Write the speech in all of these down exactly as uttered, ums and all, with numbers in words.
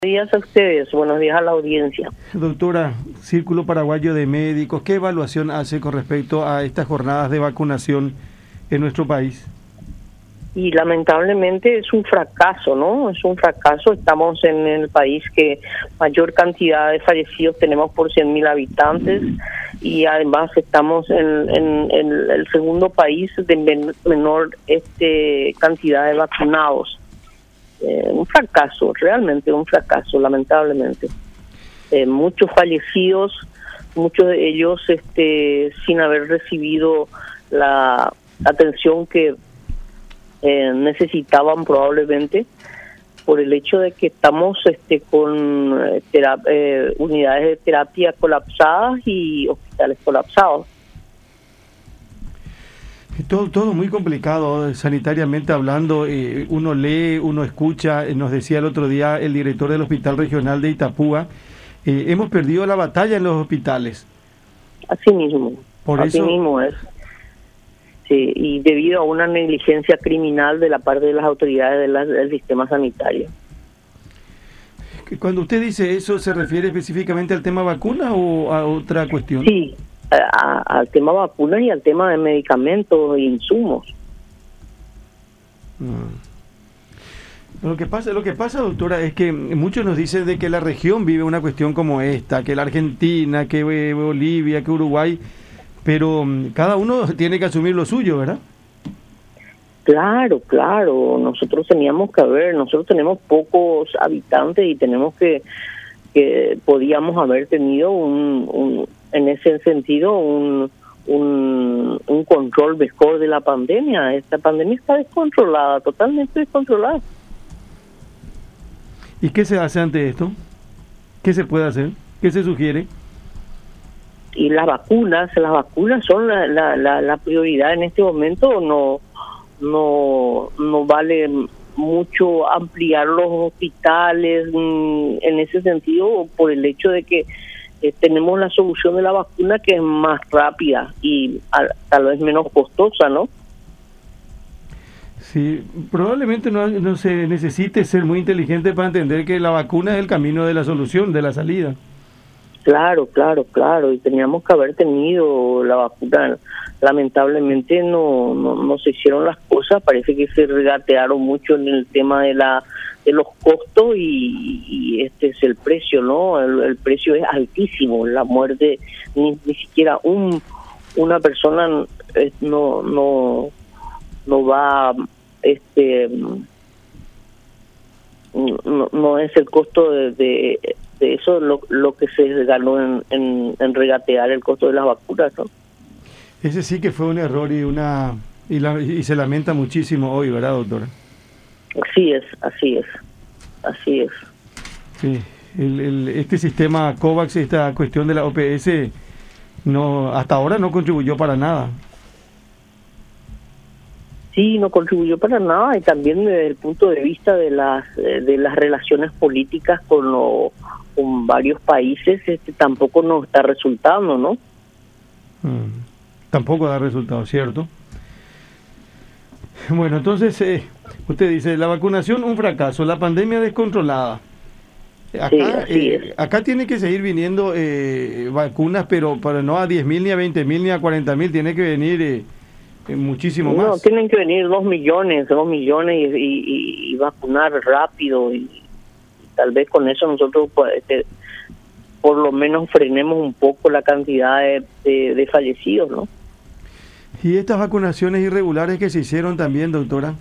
Buenos días a ustedes, buenos días a la audiencia. Doctora, Círculo Paraguayo de Médicos, ¿qué evaluación hace con respecto a estas jornadas de vacunación en nuestro país? Y lamentablemente es un fracaso, ¿no? Es un fracaso. Estamos en el país que mayor cantidad de fallecidos tenemos por cien mil habitantes y además estamos en, en, en el segundo país de men menor este cantidad de vacunados. Eh, un fracaso, realmente un fracaso, lamentablemente. Eh, muchos fallecidos, muchos de ellos este, sin haber recibido la atención que eh, necesitaban probablemente, por el hecho de que estamos este, con eh, eh, unidades de terapia colapsadas y hospitales colapsados. Todo, todo muy complicado, sanitariamente hablando. Eh, uno lee, uno escucha. Eh, nos decía el otro día el director del Hospital Regional de Itapúa, eh, hemos perdido la batalla en los hospitales. Así mismo, Por así eso, mismo es. Sí, y debido a una negligencia criminal de la parte de las autoridades de la, del sistema sanitario. Cuando usted dice eso, ¿se refiere específicamente al tema vacuna o a otra cuestión? Sí, a, al tema vacunas y al tema de medicamentos e insumos. Mm. Lo que pasa, lo que pasa, doctora, es que muchos nos dicen de que la región vive una cuestión como esta, que la Argentina, que Bolivia, que Uruguay, pero cada uno tiene que asumir lo suyo, ¿verdad? Claro, claro, nosotros teníamos que ver, nosotros tenemos pocos habitantes y tenemos que, que podíamos haber tenido un, un en ese sentido un, un, un control mejor de la pandemia. Esta pandemia está descontrolada, totalmente descontrolada. ¿Y qué se hace ante esto? ¿Qué se puede hacer? ¿Qué se sugiere? Y las vacunas, las vacunas son la, la, la, la prioridad en este momento. No no no vale mucho ampliar los hospitales en ese sentido por el hecho de que eh, tenemos la solución de la vacuna, que es más rápida y a, tal vez menos costosa, ¿no? Sí, probablemente no, no se necesite ser muy inteligente para entender que la vacuna es el camino de la solución, de la salida. Claro, claro, claro, y teníamos que haber tenido la vacuna. Lamentablemente no, no, no se hicieron las cosas, parece que se regatearon mucho en el tema de la de los costos y, y este es el precio, ¿no? El, el precio es altísimo, la muerte, ni, ni siquiera un una persona eh, no no no va este no, no es el costo de, de de eso lo, lo que se ganó en, en, en regatear el costo de las vacunas, ¿no? Ese sí que fue un error y una y, la, y se lamenta muchísimo hoy, ¿verdad, doctora? Así es, así es, así es. Sí, el, el, este sistema COVAX, esta cuestión de la O P S, no, hasta ahora no contribuyó para nada. Sí, no contribuyó para nada, y también desde el punto de vista de las de las relaciones políticas con lo, con varios países, este tampoco nos está resultando, ¿no? Hmm. Tampoco da resultado, ¿cierto? Bueno, entonces, eh, usted dice, la vacunación un fracaso, la pandemia descontrolada. Acá, sí, así eh, es. acá tiene que seguir viniendo eh, vacunas, pero, pero no a diez mil, ni a veinte mil, ni a cuarenta mil, tiene que venir eh, eh, muchísimo más. No, tienen que venir dos millones, dos millones y, y, y vacunar rápido, y, y tal vez con eso nosotros pues, este, por lo menos frenemos un poco la cantidad de, de, de fallecidos, ¿no? ¿Y estas vacunaciones irregulares que se hicieron también, doctora?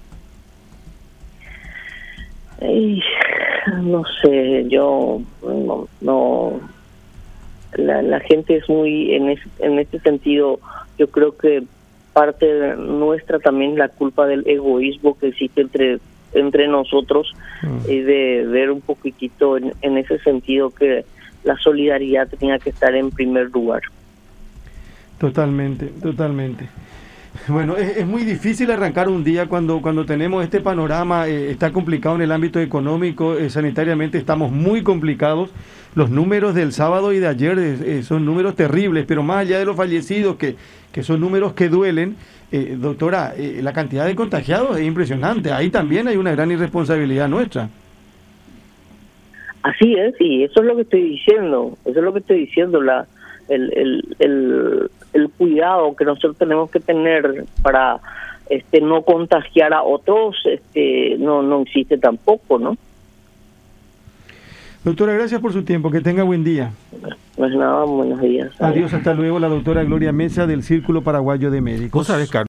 Ay, no sé, yo no, no la, la gente es muy, en, es, en este sentido, yo creo que parte de nuestra también la culpa del egoísmo que existe entre entre nosotros, mm. y de ver un poquitito en, en ese sentido que la solidaridad tenía que estar en primer lugar. Totalmente, totalmente. Bueno, es, es muy difícil arrancar un día cuando cuando tenemos este panorama, eh, está complicado en el ámbito económico, eh, sanitariamente estamos muy complicados. Los números del sábado y de ayer eh, son números terribles, pero más allá de los fallecidos, que, que son números que duelen, eh, doctora, eh, la cantidad de contagiados es impresionante. Ahí también hay una gran irresponsabilidad nuestra. Así es, y eso es lo que estoy diciendo, eso es lo que estoy diciendo, la el, el, el, el cuidado que nosotros tenemos que tener para este no contagiar a otros, este no no existe tampoco, ¿no? Doctora, gracias por su tiempo, que tenga buen día. No es nada, buenos días. Adiós, hasta luego, la doctora Gloria Mesa del Círculo Paraguayo de Médicos. ¿Vos sabés, Carlos?